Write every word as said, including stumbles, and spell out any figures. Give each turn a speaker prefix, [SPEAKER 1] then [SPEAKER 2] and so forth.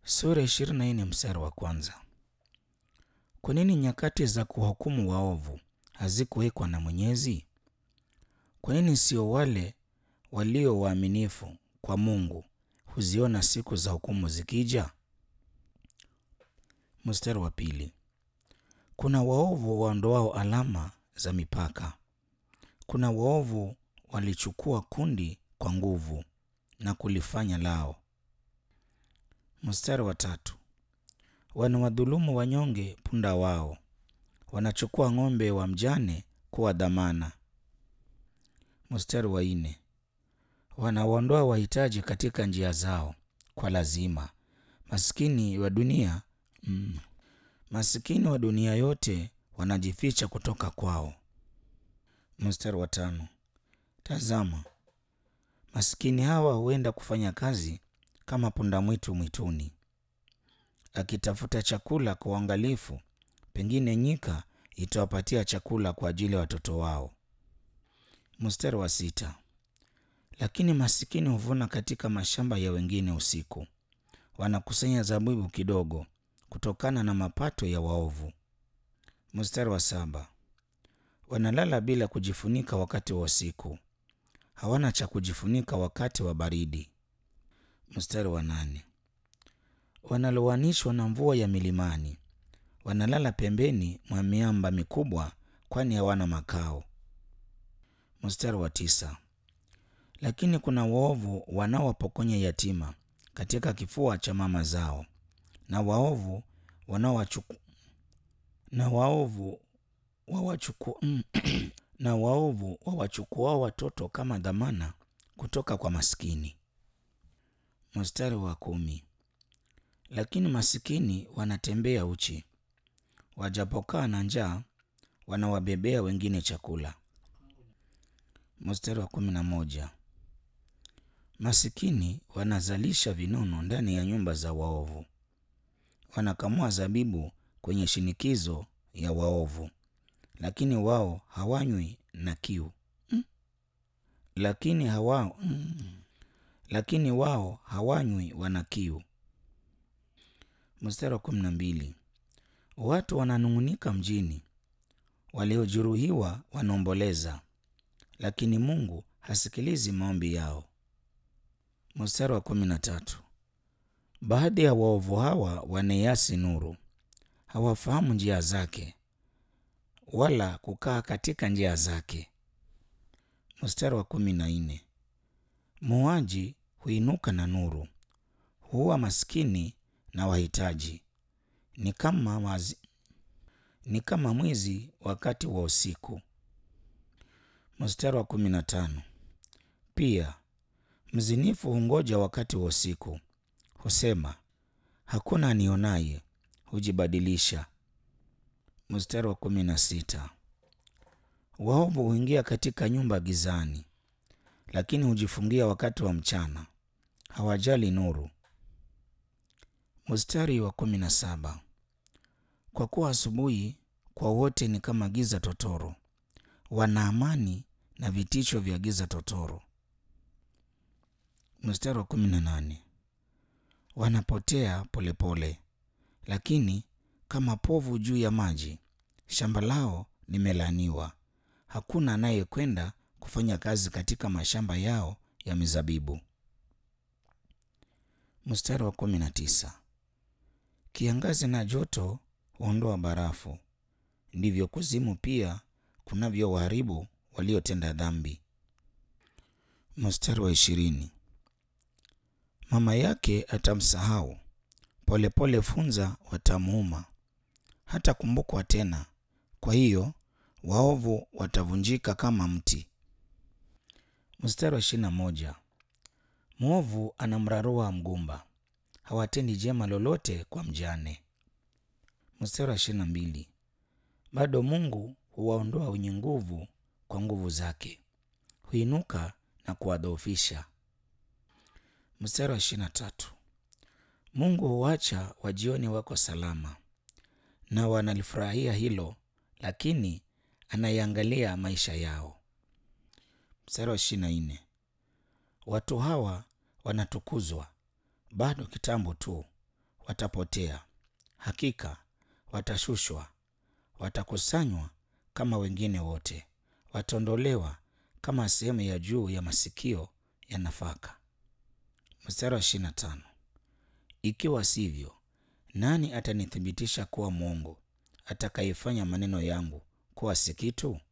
[SPEAKER 1] Sura ishirini na nne mstari wa kwanza. Kwa nini nyakati za kuhukumu waovu hazikuwekwa na Mwenyezi? Kwa nini sio wale walio waaminifu kwa Mungu huziona siku za hukumu zikija? Mstari wa pili. Kuna waovu waondoao alama za mipaka. Kuna waovu walichukua kundi kwa nguvu na kulifanya lao. Mstari wa tatu. Wanawadhulumu wanyonge punda wao, wanachukua ng'ombe wa mjane kuwa dhamana. Mstari wa nne. Wanawaondoa wahitaji katika njia zao kwa lazima. Maskini wa dunia mm, maskini wa dunia yote wanajificha kutoka kwao. Mstari wa tano. Tazama, maskini hawa huenda kufanya kazi kama punda mwitu mwituni, akitafuta chakula kwa uangalifu. Pengine nyika itawapatia chakula kwa ajili ya watoto wao. Mstari wa sita. Lakini masikini huvuna katika mashamba ya wengine usiku, wanakusanya zabibu kidogo kutokana na mapato ya waovu. Mstari wa saba. Wanalala bila kujifunika wakati wa usiku, hawana cha kujifunika wakati wa baridi. Mstari wa nane. Wanalowanishwa na mvua ya milimani, wanalala pembeni mwa miamba mikubwa, kwani hawana makao. Mstari wa tisa. Lakini kuna waovu wanaowapokonya yatima katika kifua cha mama zao, na waovu wanaowachuku na waovu wawachuku na waovu wawachukua watoto kama dhamana kutoka kwa maskini. Mstari wa kumi. Lakini masikini wanatembea uchi, wajapokaa na njaa wanawabebea wengine chakula. Mstari wa kumi na moja. Masikini wanazalisha vinono ndani ya nyumba za waovu, wanakamua zabibu kwenye shinikizo ya waovu, lakini wao hawanywi na kiu mm. lakini hawa mm. lakini wao hawanywi wana kiu. Mstari wa kumi na mbili. Watu wananung'unika mjini, waliojeruhiwa wanaomboleza, lakini Mungu hasikilizi maombi yao. Mstari wa kumi na tatu. Baadhi ya waovu hawa wanaiasi nuru, hawafahamu njia zake, wala kukaa katika njia zake. Mstari wa kumi na nne. Muuaji huinuka na nuru, huua maskini na wahitaji, ni kama wazi, ni kama mwizi wakati wa usiku. Mstari wa kumi na tano. Pia mzinifu hungoja wakati wa usiku, husema hakuna anionaye, hujibadilisha. Mstari wa kumi na sita. Waovu huingia katika nyumba gizani, lakini hujifungia wakati wa mchana, hawajali nuru. Mstari wa kumi na saba. Kwa kuwa asubuhi kwa wote ni kama giza totoro, wana amani na vitisho vya giza totoro. Mstari wa kumi na nane. Wanapotea polepole pole, lakini kama povu juu ya maji, shamba lao limelaaniwa, hakuna anayekwenda kufanya kazi katika mashamba yao ya mizabibu. Mstari wa kumi na tisa. Kiangazi na joto huondoa barafu, ndivyo kuzimu pia kunavyowaharibu waliotenda dhambi. Mstari wa ishirini. Mama yake atamsahau, polepole funza watamuuma, hata kumbukwa tena. Kwa hiyo waovu watavunjika kama mti. Mstari wa ishirini na moja. Mwovu anamrarua mgumba, hawatendi jema lolote kwa mjane. Mstari wa ishirini na mbili. Bado Mungu huwaondoa wenye nguvu kwa nguvu zake, huinuka na kuwadhoofisha. Mstari wa ishirini na tatu. Mungu huacha wajioni wako salama, na wanalifurahia hilo, lakini anaiangalia maisha yao. Mstari wa ishirini na nne. Watu hawa wanatukuzwa bado kitambo tu, watapotea, hakika watashushwa. Watakusanywa kama wengine wote, wataondolewa kama sehemu ya juu ya masikio ya nafaka. Mstari wa ishirini na tano. Ikiwa sivyo, nani atanithibitisha kuwa mwongo, atakayefanya maneno yangu kuwa si kitu?